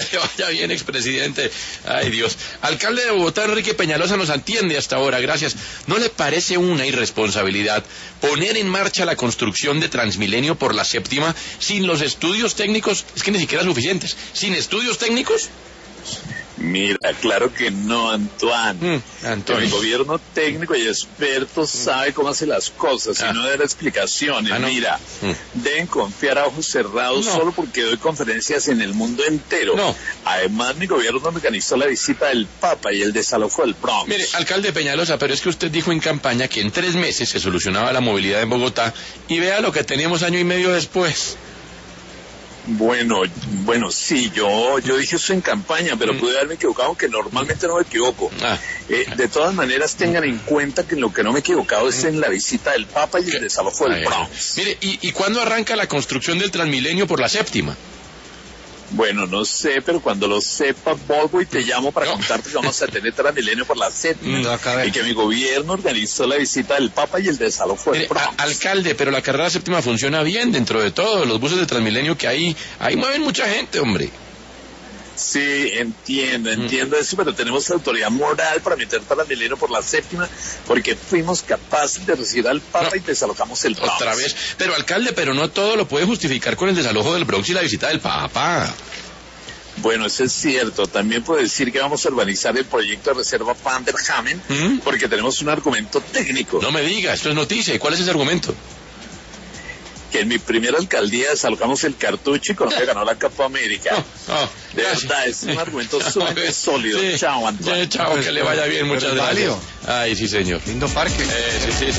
le vaya bien, expresidente. Ay, Dios. Alcalde de Bogotá, Enrique Peñalosa, nos atiende hasta ahora, gracias. ¿No le parece una irresponsabilidad poner en marcha la construcción de Transmilenio por la séptima sin los estudios técnicos? Es que ni siquiera suficientes. ¿Sin estudios técnicos? Mira, claro que no, Antoine. El gobierno técnico y experto sabe cómo hace las cosas y no dar explicaciones. No. Mira, deben confiar a ojos cerrados solo porque doy conferencias en el mundo entero. Además, mi gobierno organizó la visita del Papa y el desalojo del Bronx. Mire, alcalde Peñalosa, pero es que usted dijo en campaña que en 3 meses se solucionaba la movilidad en Bogotá y vea lo que teníamos año y medio después. Bueno, sí, yo dije eso en campaña, pero pude haberme equivocado, que normalmente no me equivoco. De todas maneras, tengan en cuenta que en lo que no me he equivocado es en la visita del Papa y el desalojo del Bronx. Mire, ¿y cuándo arranca la construcción del Transmilenio por la séptima? Bueno, no sé, pero cuando lo sepa, vuelvo y te llamo para contarte que vamos a tener Transmilenio por la séptima y que mi gobierno organizó la visita del Papa y el desalojo del Bronx. Alcalde, pero la carrera séptima funciona bien dentro de todo. Los buses de Transmilenio que ahí mueven mucha gente, hombre. Sí, entiendo eso, pero tenemos autoridad moral para meter Transmilenio por la séptima porque fuimos capaces de recibir al Papa y desalojamos el Bronx. Otra vez, pero alcalde, pero no todo lo puede justificar con el desalojo del Bronx y la visita del Papa. Bueno, eso es cierto. También puedo decir que vamos a urbanizar el proyecto de reserva Van der Hamen porque tenemos un argumento técnico. No me diga, esto es noticia. ¿Y cuál es ese argumento? Que en mi primera alcaldía desalojamos el Cartucho y Colombia ganó la Copa América. De verdad, es un argumento sumamente sólido. Chao, Antoine. Chao, que le vaya bien, muchas gracias. Ay, sí, señor. Lindo parque. Sí.